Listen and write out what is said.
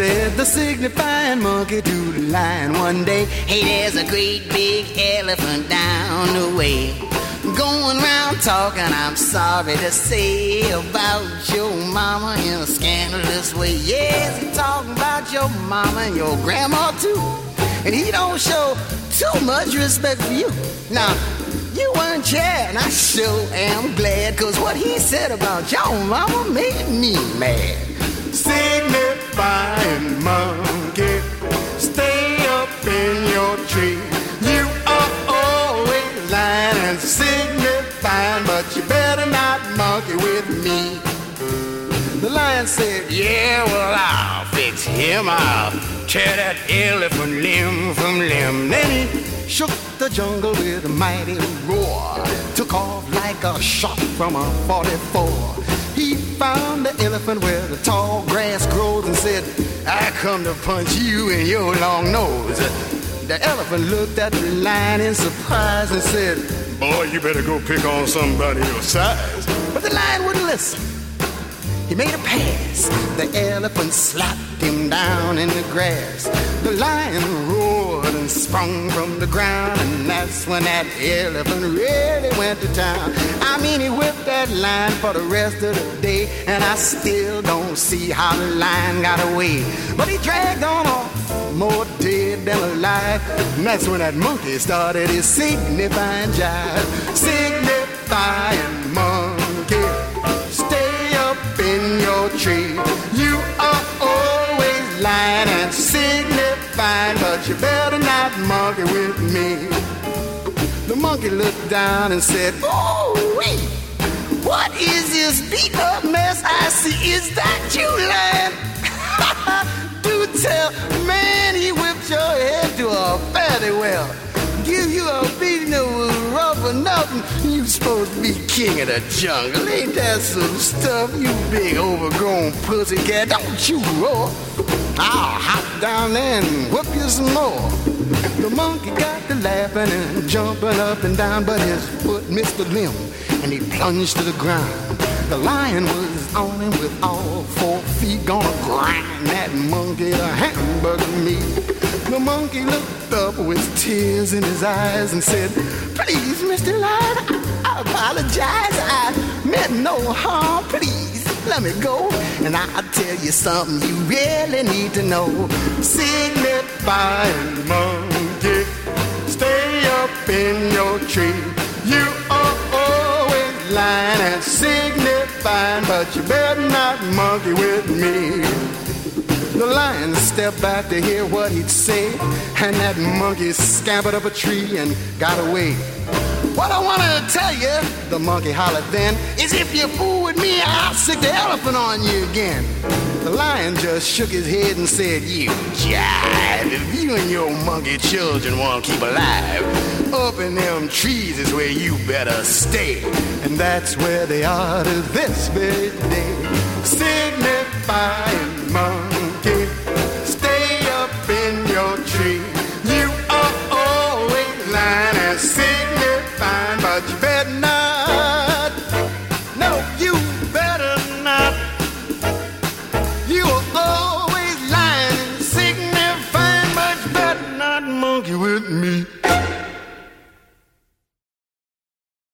Said the signifying monkey to the lion one day, hey, there's a great big elephant down the way, going round talking, I'm sorry to say, about your mama in a scandalous way. Yes, he's talking about your mama and your grandma too, and he don't show too much respect for you. Now, you weren't here, and I sure am glad, cause what he said about your mama made me mad. Signifying monkey, stay up in your tree. You are always lying and signifying, but you better not monkey with me. The lion said, yeah, well, I'll fix him. I'll tear that elephant limb from limb. Then he shook the jungle with a mighty roar, took off like a shot from a 44. He found the elephant where the tall grass grows and said, I come to punch you in your long nose. The elephant looked at the lion in surprise and said, boy, you better go pick on somebody your size. But the lion wouldn't listen. He made a pass. The elephant slapped him down in the grass. The lion roared and sprung from the ground, and that's when that elephant really went to town. I mean, he whipped that lion for the rest of the day, and I still don't see how the lion got away. But he dragged on off, more dead than alive, and that's when that monkey started his signifying jive. Signifying monkey, stay up in your tree. You are always lying and signifying, but you better not monkey with me. The monkey looked down and said, oh, wait, what is this beat up mess I see? Is that you, lion? Do tell, man, he whipped your head to a fairly well. Give you a beating that was rough or nothing. You supposed to be king of the jungle. Ain't that some stuff, you big overgrown pussycat? Don't you roar. I'll hop down there and whoop you some more. The monkey got to laughing and jumping up and down, but his foot missed the limb and he plunged to the ground. The lion was on him with all 4 feet, gonna grind that monkey to hamburger meat. The monkey looked up with tears in his eyes and said, please, Mr. Lion, I apologize. I meant no harm. Please, let me go, and I'll tell you something you really need to know. Signifying monkey, stay up in your tree. You are always lying and signifying, but you better not monkey with me. The lion stepped back to hear what he'd say, and that monkey scampered up a tree and got away. What I wanted to tell you, the monkey hollered then, is if you fool with me, I'll sick the elephant on you again. The lion just shook his head and said, you jive, if you and your monkey children want to keep alive, up in them trees is where you better stay. And that's where they are to this very day. Signifying monkey, stay up in your tree. You are always lying and signifying, but you better not